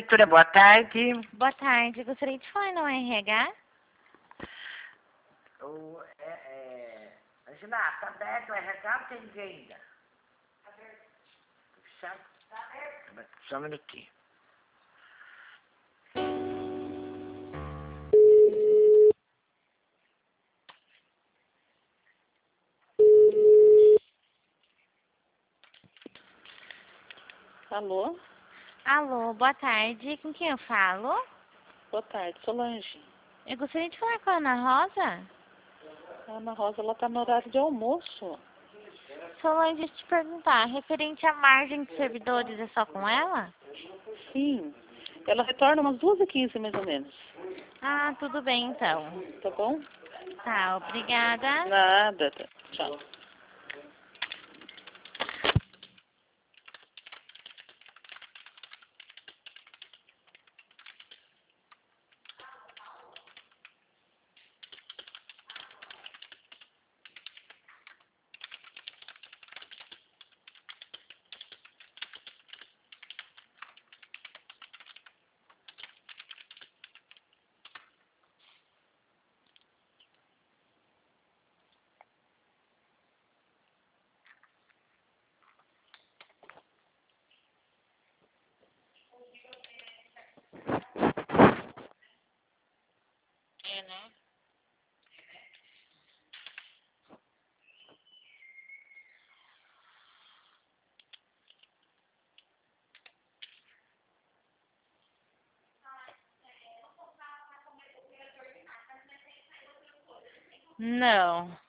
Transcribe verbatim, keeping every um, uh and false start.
prefeitura, boa tarde. Boa tarde, gostaria de falar no R H? O, é, é... Angela, tá aberto o R H ou tem ninguém ainda? Tá aberto. Fechado? Tá aberto. Só um minutinho. Alô? Alô, boa tarde, com quem eu falo? Boa tarde, Solange. Eu gostaria de falar com a Ana Rosa. A Ana Rosa, ela tá no horário de almoço. Solange, deixa eu te perguntar, referente à margem de servidores, é só com ela? Sim. Ela retorna umas duas e quinze, mais ou menos. Ah, tudo bem então. Tá bom? Tá, obrigada. Nada. Tá. Tchau. É, né? Não.